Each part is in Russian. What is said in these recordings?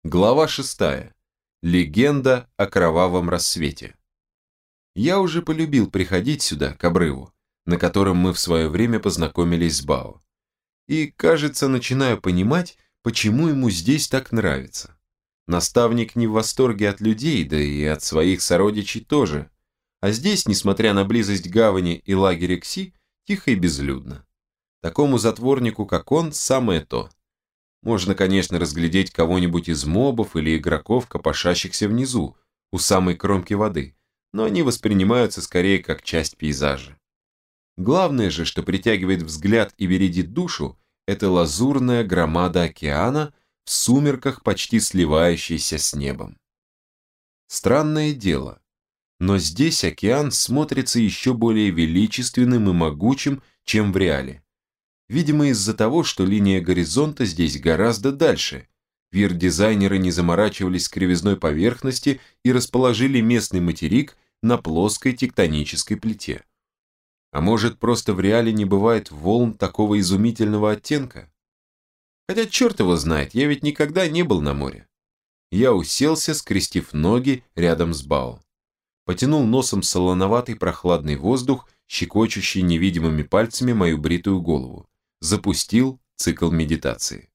Глава 6. Легенда о кровавом рассвете. Я уже полюбил приходить сюда, к обрыву, на котором мы в свое время познакомились с Бао. И, кажется, начинаю понимать, почему ему здесь так нравится. Наставник не в восторге от людей, да и от своих сородичей тоже. А здесь, несмотря на близость гавани и лагеря Кси, тихо и безлюдно. Такому затворнику, как он, самое то. Можно, конечно, разглядеть кого-нибудь из мобов или игроков, копошащихся внизу, у самой кромки воды, но они воспринимаются скорее как часть пейзажа. Главное же, что притягивает взгляд и бередит душу, это лазурная громада океана, в сумерках почти сливающаяся с небом. Странное дело, но здесь океан смотрится еще более величественным и могучим, чем в реале. Видимо, из-за того, что линия горизонта здесь гораздо дальше. Вир-дизайнеры не заморачивались с кривизной поверхности и расположили местный материк на плоской тектонической плите. А может, просто в реале не бывает волн такого изумительного оттенка? Хотя черт его знает, я ведь никогда не был на море. Я уселся, скрестив ноги рядом с Бао. Потянул носом солоноватый прохладный воздух, щекочущий невидимыми пальцами мою бритую голову. Запустил цикл медитации.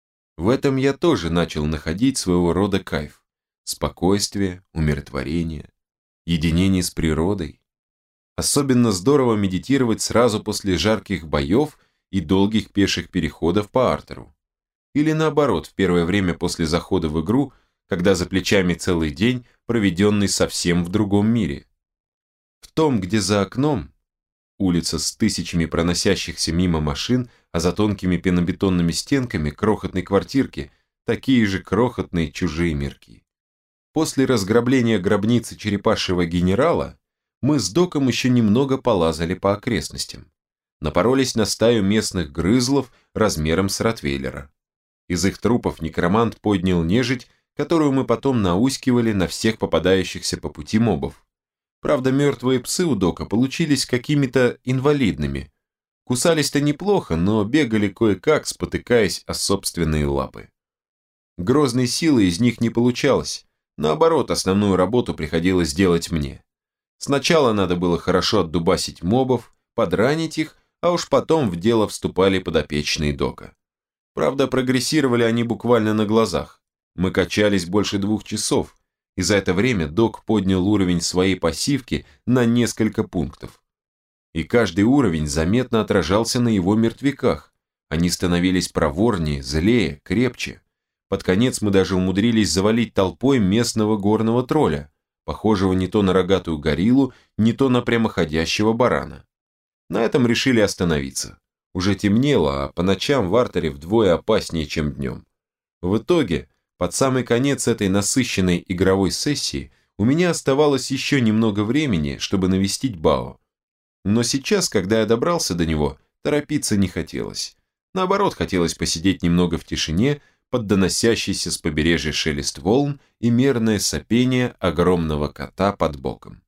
В этом я тоже начал находить своего рода кайф. Спокойствие, умиротворение, единение с природой. Особенно здорово медитировать сразу после жарких боев и долгих пеших переходов по артеру. Или наоборот, в первое время после захода в игру, когда за плечами целый день, проведенный совсем в другом мире. В том, где за окном улица с тысячами проносящихся мимо машин, а за тонкими пенобетонными стенками крохотной квартирки такие же крохотные чужие мирки. После разграбления гробницы черепашьего генерала мы с Доком еще немного полазали по окрестностям. Напоролись на стаю местных грызлов размером с ротвейлера. Из их трупов некромант поднял нежить, которую мы потом наускивали на всех попадающихся по пути мобов. Правда, мертвые псы у Дока получились какими-то инвалидными. Кусались-то неплохо, но бегали кое-как, спотыкаясь о собственные лапы. Грозной силы из них не получалось. Наоборот, основную работу приходилось делать мне. Сначала надо было хорошо отдубасить мобов, подранить их, а уж потом в дело вступали подопечные Дока. Правда, прогрессировали они буквально на глазах. Мы качались больше 2 часов, и за это время Док поднял уровень своей пассивки на несколько пунктов. И каждый уровень заметно отражался на его мертвяках. Они становились проворнее, злее, крепче. Под конец мы даже умудрились завалить толпой местного горного тролля, похожего не то на рогатую гориллу, не то на прямоходящего барана. На этом решили остановиться. Уже темнело, а по ночам в артере вдвое опаснее, чем днем. В итоге, под самый конец этой насыщенной игровой сессии у меня оставалось еще немного времени, чтобы навестить Бао. Но сейчас, когда я добрался до него, торопиться не хотелось. Наоборот, хотелось посидеть немного в тишине, под доносящийся с побережья шелест волн и мерное сопение огромного кота под боком.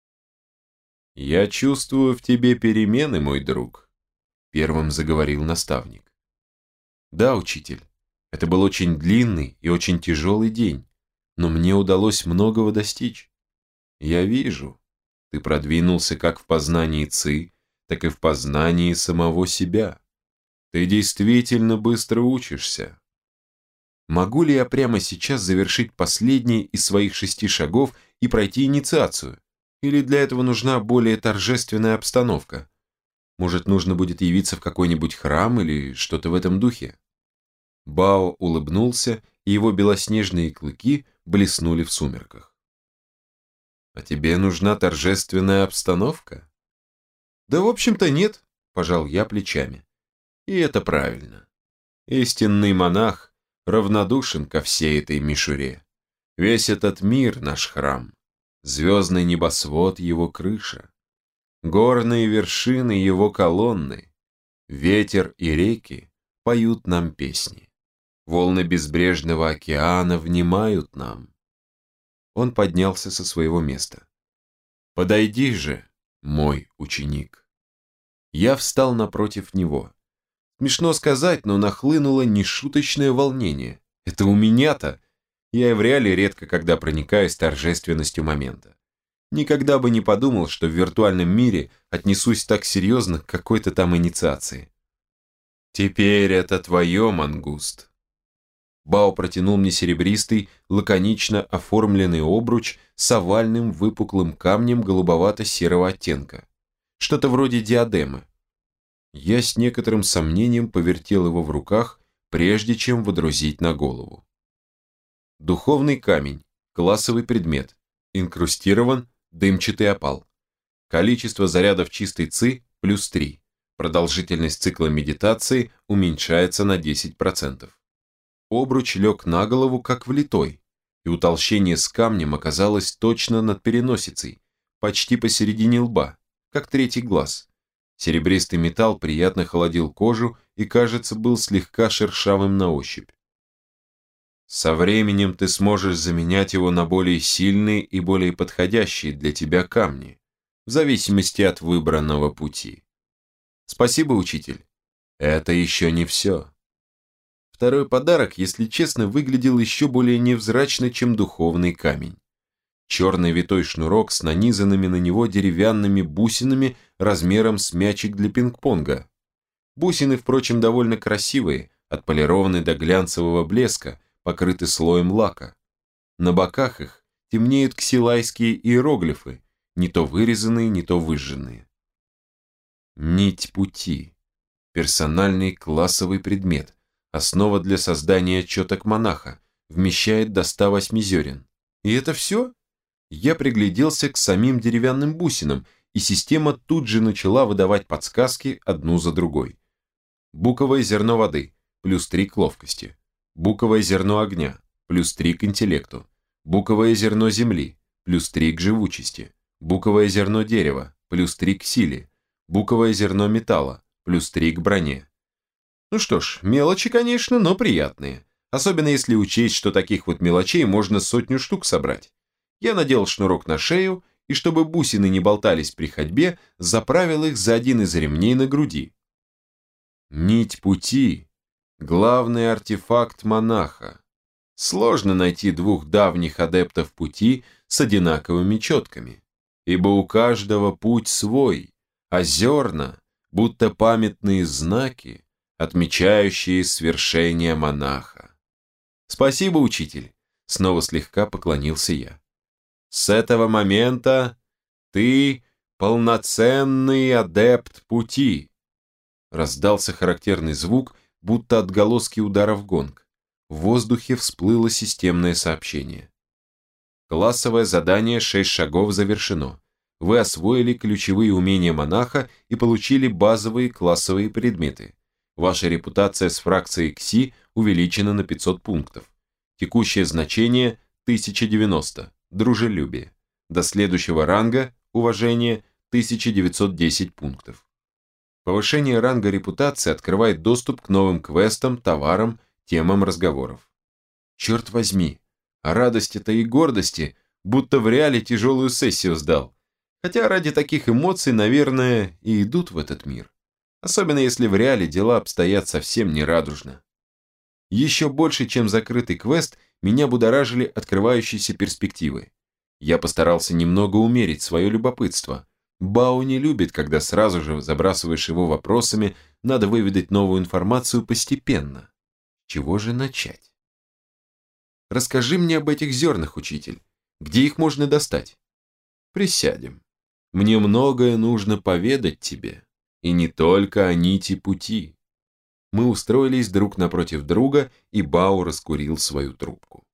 «Я чувствую в тебе перемены, мой друг», — первым заговорил наставник. «Да, учитель. Это был очень длинный и очень тяжелый день, но мне удалось многого достичь. Я вижу, ты продвинулся как в познании Ци, так и в познании самого себя. Ты действительно быстро учишься. Могу ли я прямо сейчас завершить последний из своих 6 шагов и пройти инициацию? Или для этого нужна более торжественная обстановка? Может, нужно будет явиться в какой-нибудь храм или что-то в этом духе?» Бао улыбнулся, и его белоснежные клыки блеснули в сумерках. «А тебе нужна торжественная обстановка?» «Да, в общем-то, нет», – пожал я плечами. «И это правильно. Истинный монах равнодушен ко всей этой мишуре. Весь этот мир – наш храм, звездный небосвод – его крыша, горные вершины – его колонны, ветер и реки поют нам песни. Волны безбрежного океана внимают нам». Он поднялся со своего места. «Подойди же, мой ученик». Я встал напротив него. Смешно сказать, но нахлынуло нешуточное волнение. Это у меня-то. Я и в реале редко когда проникаюсь торжественностью момента. Никогда бы не подумал, что в виртуальном мире отнесусь так серьезно к какой-то там инициации. Теперь это твое, мангуст. Бао протянул мне серебристый, лаконично оформленный обруч с овальным выпуклым камнем голубовато-серого оттенка. Что-то вроде диадемы. Я с некоторым сомнением повертел его в руках, прежде чем водрузить на голову. Духовный камень, классовый предмет, инкрустирован дымчатый опал. Количество зарядов чистой ци плюс 3. Продолжительность цикла медитации уменьшается на 10%. Обруч лег на голову как влитой, и утолщение с камнем оказалось точно над переносицей, почти посередине лба, как третий глаз. Серебристый металл приятно холодил кожу и, кажется, был слегка шершавым на ощупь. Со временем ты сможешь заменять его на более сильные и более подходящие для тебя камни, в зависимости от выбранного пути. Спасибо, учитель. Это еще не все. Второй подарок, если честно, выглядел еще более невзрачно, чем духовный камень. Черный витой шнурок с нанизанными на него деревянными бусинами размером с мячик для пинг-понга. Бусины, впрочем, довольно красивые, отполированы до глянцевого блеска, покрыты слоем лака. На боках их темнеют ксилайские иероглифы, не то вырезанные, не то выжженные. Нить пути. Персональный классовый предмет. Основа для создания четок монаха. Вмещает до 108 зерен. И это все? Я пригляделся к самим деревянным бусинам, и система тут же начала выдавать подсказки одну за другой. Буковое зерно воды, плюс 3 к ловкости. Буковое зерно огня, плюс 3 к интеллекту. Буковое зерно земли, плюс 3 к живучести. Буковое зерно дерева, плюс 3 к силе. Буковое зерно металла, плюс 3 к броне. Ну что ж, мелочи, конечно, но приятные. Особенно если учесть, что таких вот мелочей можно 100 штук собрать. Я надел шнурок на шею, и чтобы бусины не болтались при ходьбе, заправил их за один из ремней на груди. Нить пути – главный артефакт монаха. Сложно найти двух давних адептов пути с одинаковыми четками, ибо у каждого путь свой, а зерна, будто памятные знаки, отмечающие свершение монаха. Спасибо, учитель, снова слегка поклонился я. С этого момента ты полноценный адепт пути. Раздался характерный звук, будто отголоски удара в гонг. В воздухе всплыло системное сообщение. Классовое задание 6 шагов завершено. Вы освоили ключевые умения монаха и получили базовые классовые предметы. Ваша репутация с фракцией КСИ увеличена на 500 пунктов. Текущее значение 1090. Дружелюбие. До следующего ранга, уважение, 1910 пунктов. Повышение ранга репутации открывает доступ к новым квестам, товарам, темам разговоров. Черт возьми, а радости-то и гордости, будто в реале тяжелую сессию сдал. Хотя ради таких эмоций, наверное, и идут в этот мир. Особенно если в реале дела обстоят совсем нерадужно. Еще больше, чем закрытый квест, меня будоражили открывающиеся перспективы. Я постарался немного умерить свое любопытство. Бао не любит, когда сразу же забрасываешь его вопросами, надо выведать новую информацию постепенно. С чего же начать? Расскажи мне об этих зернах, учитель. Где их можно достать? Присядем. Мне многое нужно поведать тебе. И не только о нити пути. Мы устроились друг напротив друга, и Бао раскурил свою трубку.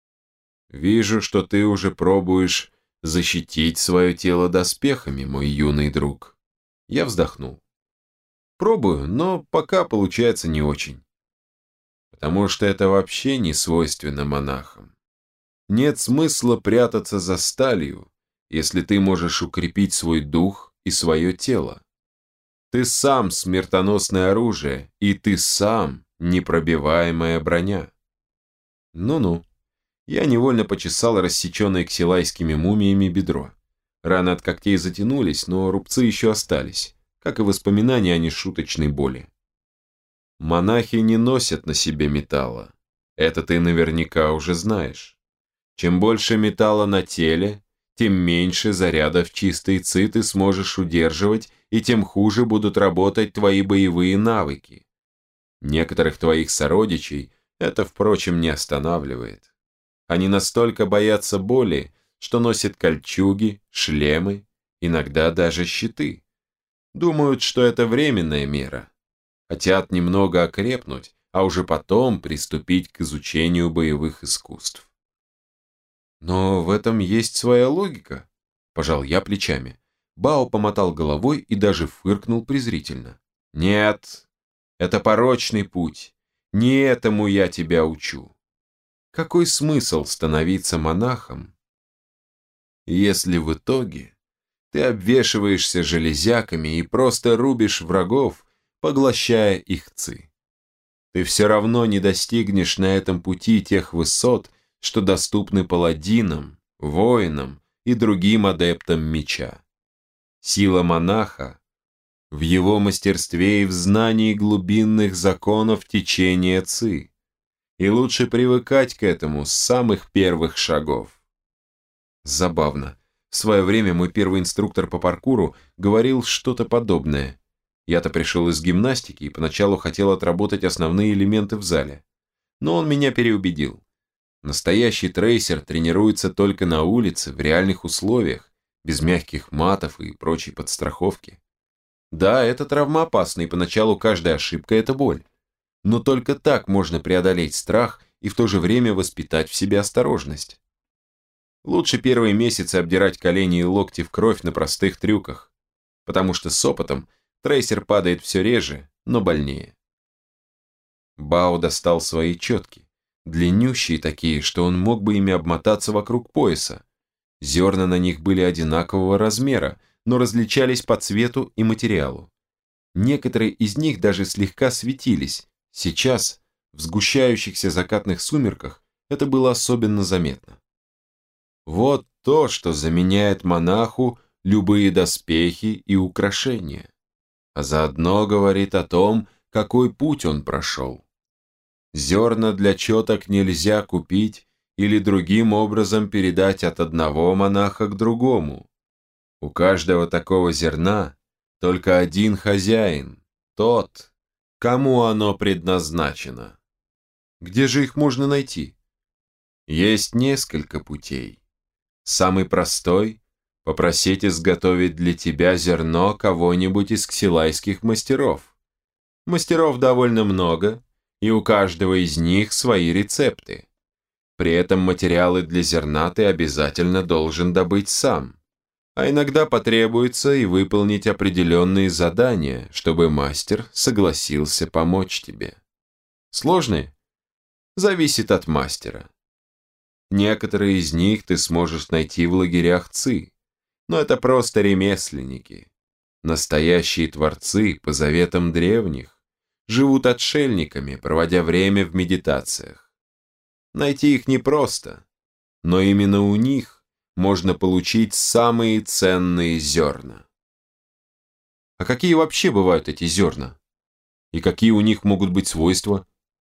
Вижу, что ты уже пробуешь защитить свое тело доспехами, мой юный друг. Я вздохнул. Пробую, но пока получается не очень. Потому что это вообще не свойственно монахам. Нет смысла прятаться за сталью, если ты можешь укрепить свой дух и свое тело. Ты сам смертоносное оружие, и ты сам непробиваемая броня. Ну-ну. Я невольно почесал рассеченное ксилайскими мумиями бедро. Раны от когтей затянулись, но рубцы еще остались, как и воспоминания о нешуточной боли. Монахи не носят на себе металла. Это ты наверняка уже знаешь. Чем больше металла на теле, тем меньше зарядов чистой ци ты сможешь удерживать, и тем хуже будут работать твои боевые навыки. Некоторых твоих сородичей это, впрочем, не останавливает. Они настолько боятся боли, что носят кольчуги, шлемы, иногда даже щиты. Думают, что это временная мера. Хотят немного окрепнуть, а уже потом приступить к изучению боевых искусств. Но в этом есть своя логика, пожал я плечами. Бао помотал головой и даже фыркнул презрительно. Нет, это порочный путь. Не этому я тебя учу. Какой смысл становиться монахом, если в итоге ты обвешиваешься железяками и просто рубишь врагов, поглощая их ци? Ты все равно не достигнешь на этом пути тех высот, что доступны паладинам, воинам и другим адептам меча. Сила монаха в его мастерстве и в знании глубинных законов течения ци. И лучше привыкать к этому с самых первых шагов. Забавно. В свое время мой первый инструктор по паркуру говорил что-то подобное. Я-то пришел из гимнастики и поначалу хотел отработать основные элементы в зале. Но он меня переубедил. Настоящий трейсер тренируется только на улице, в реальных условиях, без мягких матов и прочей подстраховки. Да, это травмоопасно, и поначалу каждая ошибка – это боль. Но только так можно преодолеть страх и в то же время воспитать в себе осторожность. Лучше первые месяцы обдирать колени и локти в кровь на простых трюках, потому что с опытом трейсер падает все реже, но больнее. Бао достал свои четки, длиннющие такие, что он мог бы ими обмотаться вокруг пояса. Зерна на них были одинакового размера, но различались по цвету и материалу. Некоторые из них даже слегка светились. Сейчас, в сгущающихся закатных сумерках, это было особенно заметно. Вот то, что заменяет монаху любые доспехи и украшения, а заодно говорит о том, какой путь он прошел. Зерна для четок нельзя купить или другим образом передать от одного монаха к другому. У каждого такого зерна только один хозяин, тот, кому оно предназначено. Где же их можно найти? Есть несколько путей. Самый простой – попросить изготовить для тебя зерно кого-нибудь из ксилайских мастеров. Мастеров довольно много, и у каждого из них свои рецепты. При этом материалы для зерна ты обязательно должен добыть сам. А иногда потребуется и выполнить определенные задания, чтобы мастер согласился помочь тебе. Сложные? Зависит от мастера. Некоторые из них ты сможешь найти в лагерях ци, но это просто ремесленники. Настоящие творцы, по заветам древних, живут отшельниками, проводя время в медитациях. Найти их непросто, но именно у них можно получить самые ценные зерна. А какие вообще бывают эти зерна? И какие у них могут быть свойства?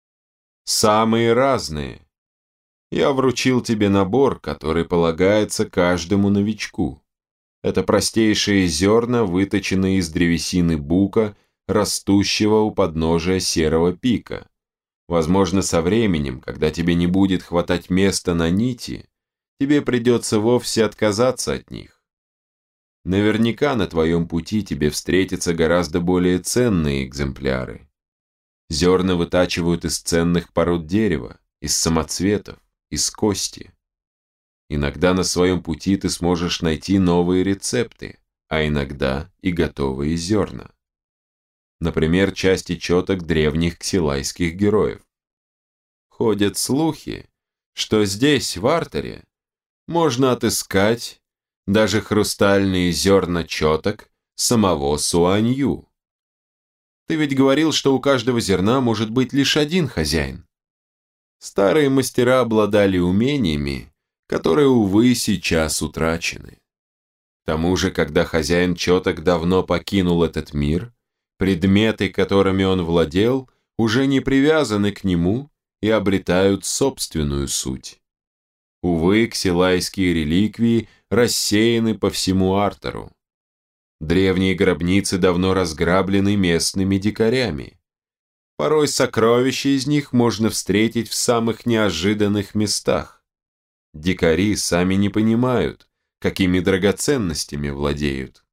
Самые разные. Я вручил тебе набор, который полагается каждому новичку. Это простейшие зерна, выточенные из древесины бука, растущего у подножия серого пика. Возможно, со временем, когда тебе не будет хватать места на нити, тебе придется вовсе отказаться от них. Наверняка на твоем пути тебе встретятся гораздо более ценные экземпляры. Зерна вытачивают из ценных пород дерева, из самоцветов, из кости. Иногда на своем пути ты сможешь найти новые рецепты, а иногда и готовые зерна. Например, части четок древних ксилайских героев. Ходят слухи, что здесь, в Артере, можно отыскать даже хрустальные зерна четок самого Суанью. Ты ведь говорил, что у каждого зерна может быть лишь один хозяин. Старые мастера обладали умениями, которые, увы, сейчас утрачены. К тому же, когда хозяин четок давно покинул этот мир, предметы, которыми он владел, уже не привязаны к нему и обретают собственную суть. Увы, ксилайские реликвии рассеяны по всему Артору. Древние гробницы давно разграблены местными дикарями. Порой сокровища из них можно встретить в самых неожиданных местах. Дикари сами не понимают, какими драгоценностями владеют.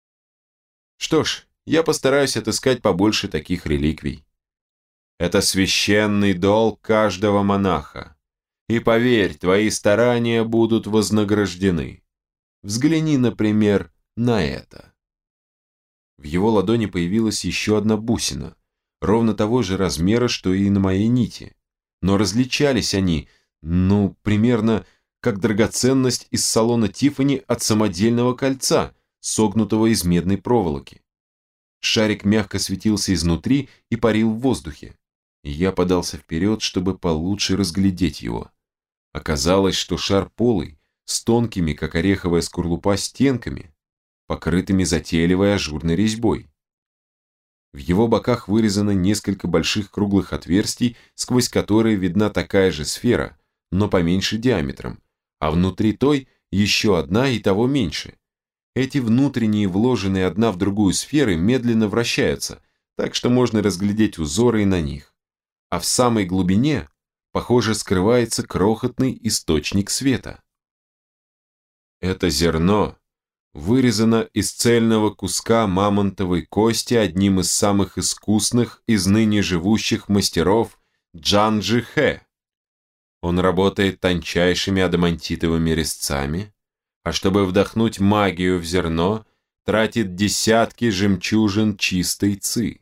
Что ж, я постараюсь отыскать побольше таких реликвий. Это священный долг каждого монаха. И поверь, твои старания будут вознаграждены. Взгляни, например, на это. В его ладони появилась еще одна бусина, ровно того же размера, что и на моей нити. Но различались они, примерно как драгоценность из салона Тиффани от самодельного кольца, согнутого из медной проволоки. Шарик мягко светился изнутри и парил в воздухе. И я подался вперед, чтобы получше разглядеть его. Оказалось, что шар полый, с тонкими, как ореховая скорлупа, стенками, покрытыми затейливой ажурной резьбой. В его боках вырезано несколько больших круглых отверстий, сквозь которые видна такая же сфера, но поменьше диаметром, а внутри той еще одна и того меньше. Эти внутренние, вложенные одна в другую сферы, медленно вращаются, так что можно разглядеть узоры и на них. А в самой глубине, похоже, скрывается крохотный источник света. Это зерно вырезано из цельного куска мамонтовой кости одним из самых искусных из ныне живущих мастеров Джанжи Хэ. Он работает тончайшими адамантитовыми резцами, а чтобы вдохнуть магию в зерно, тратит десятки жемчужин чистой ци.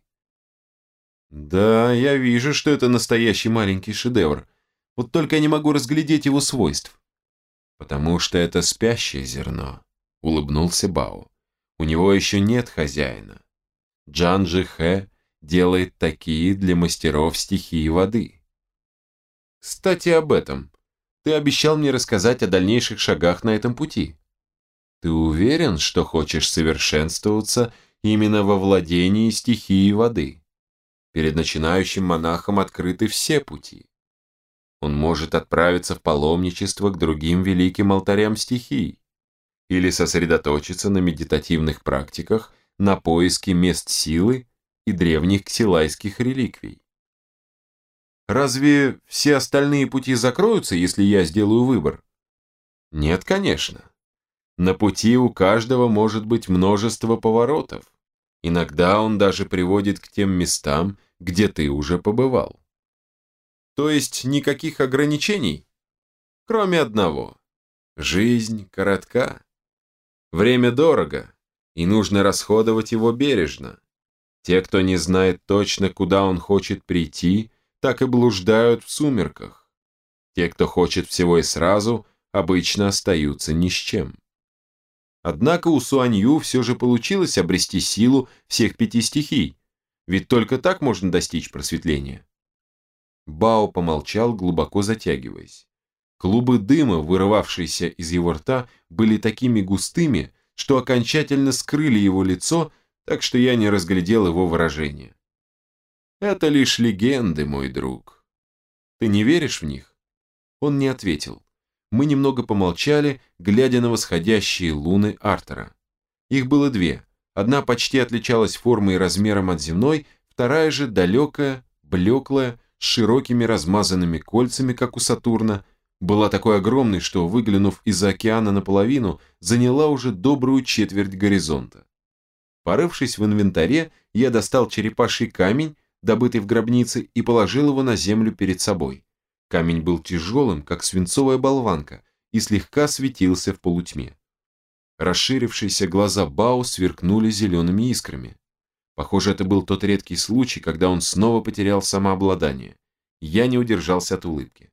Да, я вижу, что это настоящий маленький шедевр, вот только я не могу разглядеть его свойств. Потому что это спящее зерно, улыбнулся Бао. У него еще нет хозяина. Джанжи Хэ делает такие для мастеров стихии воды. Кстати, об этом. Ты обещал мне рассказать о дальнейших шагах на этом пути. Ты уверен, что хочешь совершенствоваться именно во владении стихией воды? Перед начинающим монахом открыты все пути. Он может отправиться в паломничество к другим великим алтарям стихий или сосредоточиться на медитативных практиках на поиске мест силы и древних ксилайских реликвий. Разве все остальные пути закроются, если я сделаю выбор? Нет, конечно. На пути у каждого может быть множество поворотов. Иногда он даже приводит к тем местам, где ты уже побывал. То есть никаких ограничений? Кроме одного. Жизнь коротка. Время дорого, и нужно расходовать его бережно. Те, кто не знает точно, куда он хочет прийти, так и блуждают в сумерках. Те, кто хочет всего и сразу, обычно остаются ни с чем. Однако у Суанью все же получилось обрести силу всех 5 стихий, ведь только так можно достичь просветления. Бао помолчал, глубоко затягиваясь. Клубы дыма, вырывавшиеся из его рта, были такими густыми, что окончательно скрыли его лицо, так что я не разглядел его выражение. Это лишь легенды, мой друг. Ты не веришь в них? Он не ответил. Мы немного помолчали, глядя на восходящие луны Артора. Их было 2. Одна почти отличалась формой и размером от земной, вторая же далекая, блеклая, с широкими размазанными кольцами, как у Сатурна, была такой огромной, что, выглянув из-за океана наполовину, заняла уже добрую четверть горизонта. Порывшись в инвентаре, я достал черепаший камень, добытый в гробнице, и положил его на землю перед собой. Камень был тяжелым, как свинцовая болванка, и слегка светился в полутьме. Расширившиеся глаза Бао сверкнули зелеными искрами. Похоже, это был тот редкий случай, когда он снова потерял самообладание. Я не удержался от улыбки.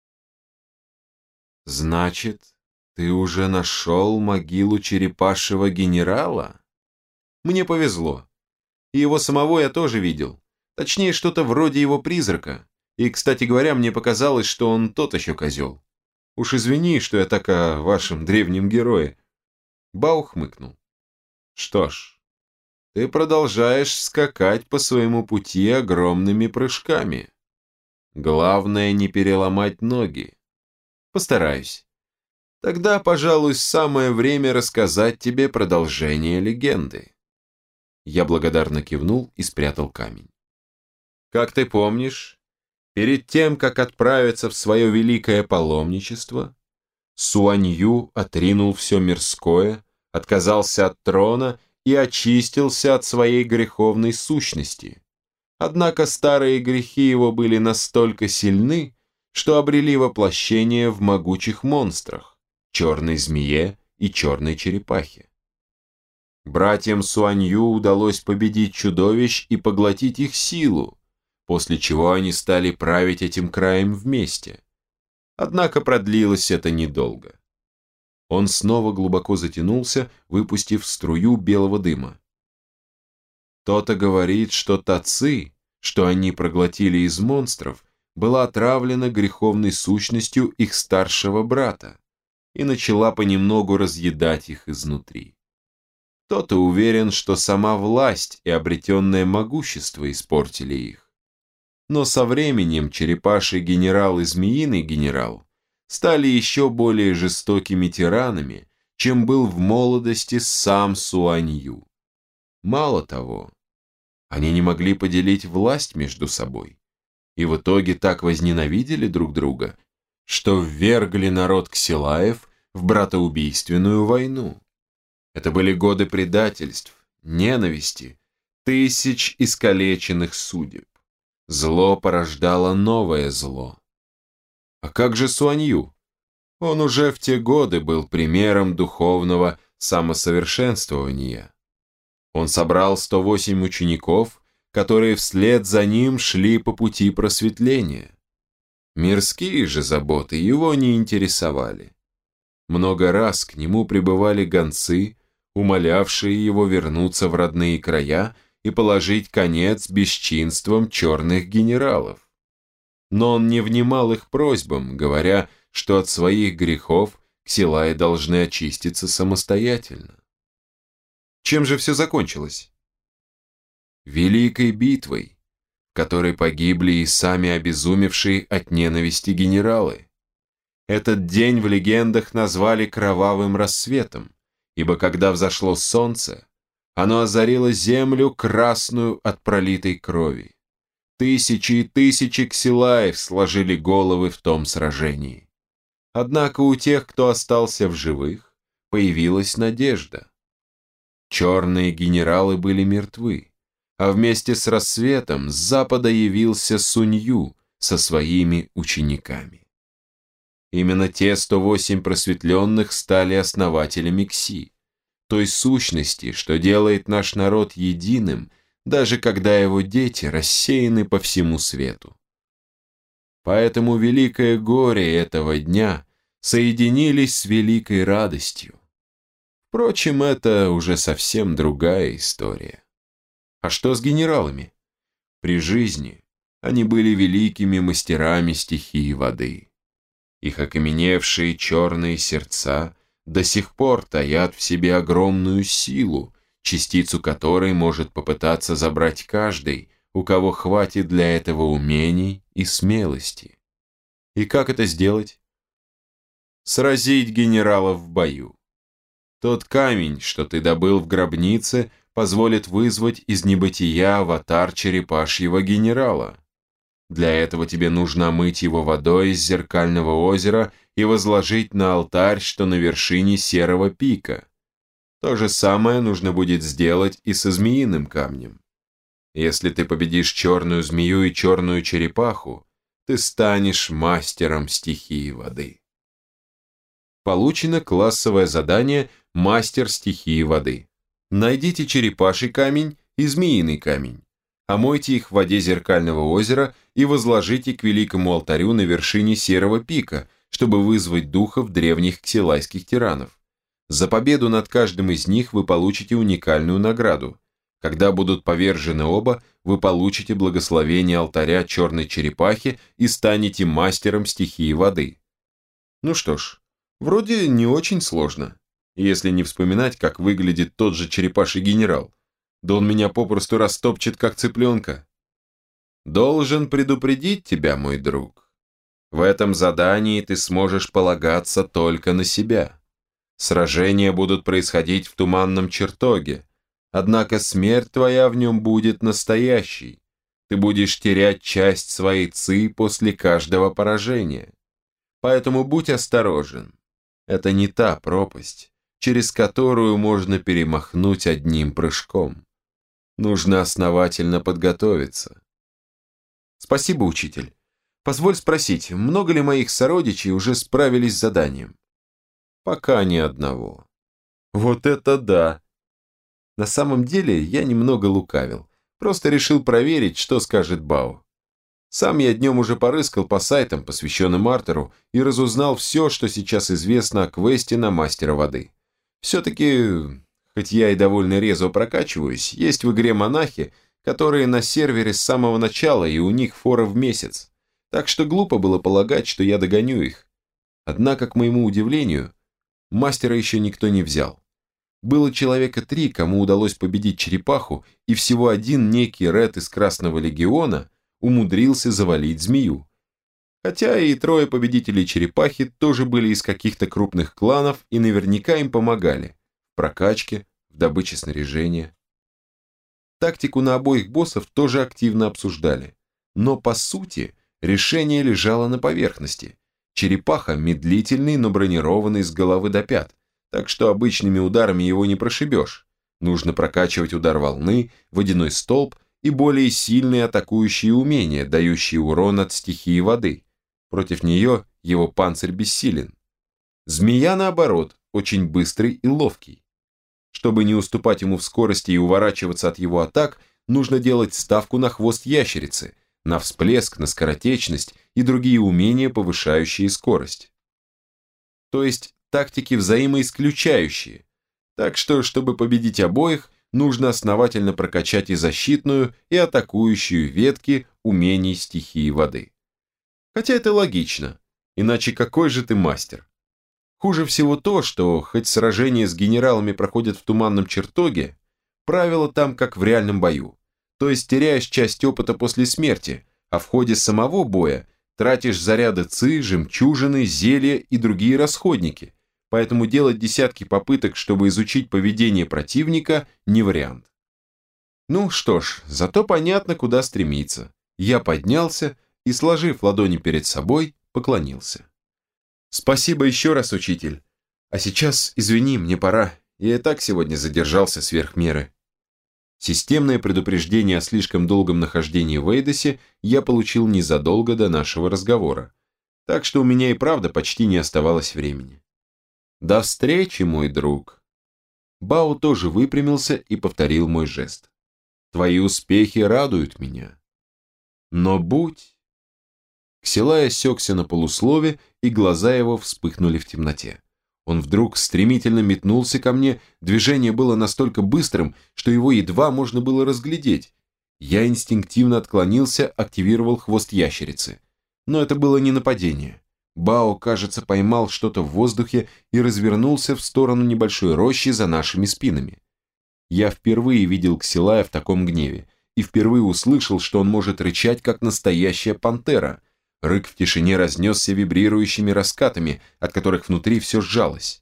«Значит, ты уже нашел могилу черепашьего генерала?» «Мне повезло. И его самого я тоже видел. Точнее, что-то вроде его призрака. И, кстати говоря, мне показалось, что он тот еще козел. Уж извини, что я так о вашем древнем герое». Бао хмыкнул. «Что ж, ты продолжаешь скакать по своему пути огромными прыжками. Главное не переломать ноги. Постараюсь. Тогда, пожалуй, самое время рассказать тебе продолжение легенды. Я благодарно кивнул и спрятал камень. Как ты помнишь, перед тем, как отправиться в свое великое паломничество, Суанью отринул все мирское, отказался от трона и очистился от своей греховной сущности. Однако старые грехи его были настолько сильны, что обрели воплощение в могучих монстрах, черной змее и черной черепахе. Братьям Суанью удалось победить чудовищ и поглотить их силу, после чего они стали править этим краем вместе. Однако продлилось это недолго. Он снова глубоко затянулся, выпустив струю белого дыма. Кто-то говорит, что та ци, что они проглотили из монстров, была отравлена греховной сущностью их старшего брата и начала понемногу разъедать их изнутри. Кто-то уверен, что сама власть и обретенное могущество испортили их. Но со временем черепаший генерал и змеиный генерал стали еще более жестокими тиранами, чем был в молодости сам Суанью. Мало того, они не могли поделить власть между собой, и в итоге так возненавидели друг друга, что ввергли народ Ксилаев в братоубийственную войну. Это были годы предательств, ненависти, тысяч искалеченных судеб. Зло порождало новое зло. А как же Суанью? Он уже в те годы был примером духовного самосовершенствования. Он собрал 108 учеников, которые вслед за ним шли по пути просветления. Мирские же заботы его не интересовали. Много раз к нему прибывали гонцы, умолявшие его вернуться в родные края и положить конец бесчинствам черных генералов. Но он не внимал их просьбам, говоря, что от своих грехов Ксилаи должны очиститься самостоятельно. Чем же все закончилось? Великой битвой, в которой погибли и сами обезумевшие от ненависти генералы. Этот день в легендах назвали кровавым рассветом, ибо когда взошло солнце, оно озарило землю красную от пролитой крови. Тысячи и тысячи ксилаев сложили головы в том сражении. Однако у тех, кто остался в живых, появилась надежда. Черные генералы были мертвы, а вместе с рассветом с запада явился Сунью со своими учениками. Именно те 108 просветленных стали основателями Кси, той сущности, что делает наш народ единым, даже когда его дети рассеяны по всему свету. Поэтому великое горе этого дня соединились с великой радостью. Впрочем, это уже совсем другая история. А что с генералами? При жизни они были великими мастерами стихии воды. Их окаменевшие черные сердца до сих пор таят в себе огромную силу, частицу которой может попытаться забрать каждый, у кого хватит для этого умений и смелости. И как это сделать? Сразить генералов в бою. Тот камень, что ты добыл в гробнице, позволит вызвать из небытия аватар черепашьего генерала. Для этого тебе нужно омыть его водой из зеркального озера и возложить на алтарь, что на вершине серого пика. То же самое нужно будет сделать и со змеиным камнем. Если ты победишь черную змею и черную черепаху, ты станешь мастером стихии воды. Получено классовое задание «Мастер стихии воды». Найдите черепаший камень и змеиный камень, омойте их в воде зеркального озера и возложите к великому алтарю на вершине серого пика, чтобы вызвать духов древних ксилайских тиранов. За победу над каждым из них вы получите уникальную награду. Когда будут повержены оба, вы получите благословение алтаря черной черепахи и станете мастером стихии воды. Ну что ж, вроде не очень сложно, если не вспоминать, как выглядит тот же черепаший генерал. Да он меня попросту растопчет, как цыпленка. Должен предупредить тебя, мой друг. В этом задании ты сможешь полагаться только на себя. Сражения будут происходить в туманном чертоге, однако смерть твоя в нем будет настоящей. Ты будешь терять часть своей ци после каждого поражения. Поэтому будь осторожен. Это не та пропасть, через которую можно перемахнуть одним прыжком. Нужно основательно подготовиться. Спасибо, учитель. Позволь спросить, много ли моих сородичей уже справились с заданием? Пока ни одного. Вот это да! На самом деле я немного лукавил. Просто решил проверить, что скажет Бао. Сам я днем уже порыскал по сайтам, посвященным Артеру, и разузнал все, что сейчас известно о квесте на мастера воды. Все-таки, хоть я и довольно резво прокачиваюсь, есть в игре монахи, которые на сервере с самого начала, и у них фора в месяц. Так что глупо было полагать, что я догоню их. Однако, к моему удивлению, мастера еще никто не взял. Было человека 3, кому удалось победить черепаху, и всего один некий Ред из Красного Легиона умудрился завалить змею. Хотя и 3 победителей черепахи тоже были из каких-то крупных кланов и наверняка им помогали в прокачке, в добыче снаряжения. Тактику на обоих боссов тоже активно обсуждали, но по сути решение лежало на поверхности. Черепаха медлительный, но бронированный с головы до пят, так что обычными ударами его не прошибешь. Нужно прокачивать удар волны, водяной столб и более сильные атакующие умения, дающие урон от стихии воды. Против нее его панцирь бессилен. Змея, наоборот, очень быстрый и ловкий. Чтобы не уступать ему в скорости и уворачиваться от его атак, нужно делать ставку на хвост ящерицы, на всплеск, на скоротечность и другие умения, повышающие скорость. То есть тактики взаимоисключающие. Так что, чтобы победить обоих, нужно основательно прокачать и защитную, и атакующую ветки умений стихии воды. Хотя это логично, иначе какой же ты мастер? Хуже всего то, что хоть сражения с генералами проходят в туманном чертоге, правила там как в реальном бою. То есть теряешь часть опыта после смерти, а в ходе самого боя тратишь заряды ци, жемчужины, зелья и другие расходники. Поэтому делать десятки попыток, чтобы изучить поведение противника, не вариант. Ну что ж, зато понятно, куда стремиться. Я поднялся и, сложив ладони перед собой, поклонился. Спасибо еще раз, учитель. А сейчас, извини, мне пора. Я и так сегодня задержался сверх меры. Системное предупреждение о слишком долгом нахождении в Эйдосе я получил незадолго до нашего разговора. Так что у меня и правда почти не оставалось времени. До встречи, мой друг. Бао тоже выпрямился и повторил мой жест. Твои успехи радуют меня. Но будь... Ксилай осекся на полуслове, и глаза его вспыхнули в темноте. Он вдруг стремительно метнулся ко мне, движение было настолько быстрым, что его едва можно было разглядеть. Я инстинктивно отклонился, активировал хвост ящерицы. Но это было не нападение. Бао, кажется, поймал что-то в воздухе и развернулся в сторону небольшой рощи за нашими спинами. Я впервые видел Ксилая в таком гневе и впервые услышал, что он может рычать, как настоящая пантера. Рык в тишине разнесся вибрирующими раскатами, от которых внутри все сжалось.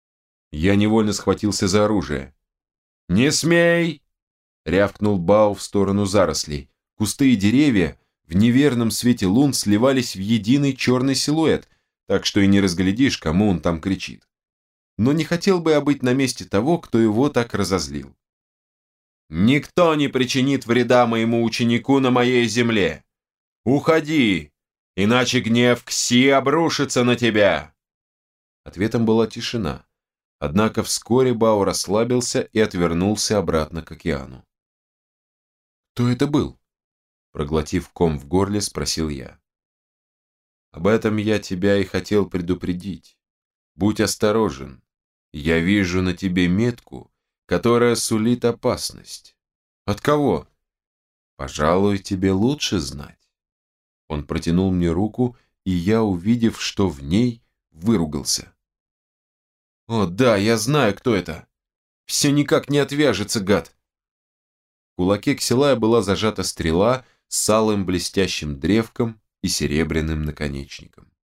Я невольно схватился за оружие. «Не смей!» — рявкнул Бао в сторону зарослей. Кусты и деревья в неверном свете лун сливались в единый черный силуэт, так что и не разглядишь, кому он там кричит. Но не хотел бы я быть на месте того, кто его так разозлил. «Никто не причинит вреда моему ученику на моей земле! Уходи, иначе гнев Кси обрушится на тебя!» Ответом была тишина, однако вскоре Бао расслабился и отвернулся обратно к океану. «Кто это был?» Проглотив ком в горле, спросил я. «Об этом я тебя и хотел предупредить. Будь осторожен. Я вижу на тебе метку, которая сулит опасность. От кого? Пожалуй, тебе лучше знать». Он протянул мне руку, и я, увидев, что в ней, выругался. «О, да, я знаю, кто это. Все никак не отвяжется, гад». В кулаке Ксилая была зажата стрела, с алым блестящим древком и серебряным наконечником.